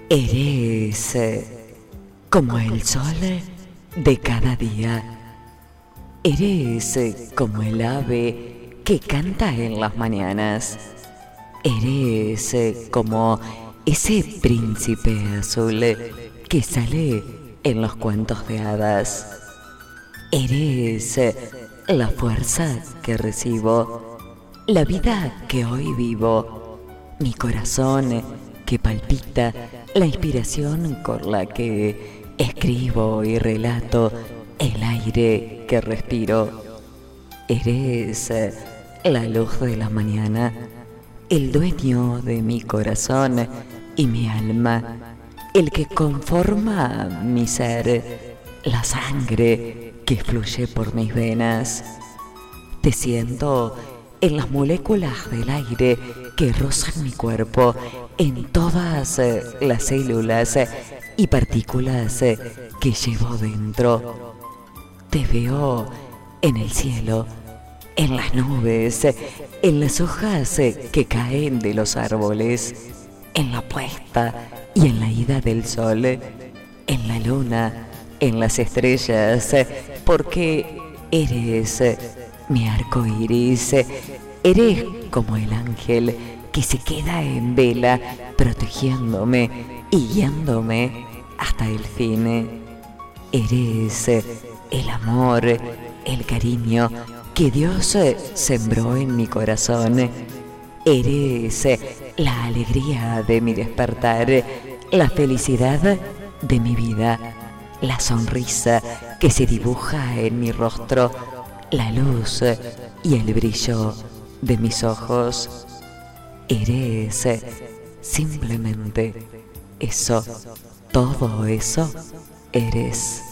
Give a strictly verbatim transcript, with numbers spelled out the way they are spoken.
Eres eh, como el sol de cada día. Eres eh, como el ave que canta en las mañanas. Eres eh, como ese príncipe azul que sale en los cuentos de hadas. Eres eh, la fuerza que recibo, la vida que hoy vivo, mi corazón que palpita, la inspiración con la que escribo y relato, el aire que respiro. Eres eh, la luz de la mañana, el dueño de mi corazón y mi alma, el que conforma mi ser, la sangre que fluye por mis venas. Te siento en las moléculas del aire que rozan mi cuerpo, en todas eh, las células eh, y partículas eh, que llevo dentro. Te veo en el cielo, en las nubes, eh, en las hojas eh, que caen de los árboles, en la puesta y en la ida del sol, eh, en la luna, en las estrellas, eh, porque eres eh, mi arco iris, eh, eres como el ángel que se queda en vela protegiéndome y guiándome hasta el fin. Eres eh, el amor, el cariño que Dios eh, sembró en mi corazón. Eres eh, la alegría de mi despertar, la felicidad de mi vida, la sonrisa que se dibuja en mi rostro, la luz eh, y el brillo de mis ojos. Eres eh, simplemente eso, todo eso eres.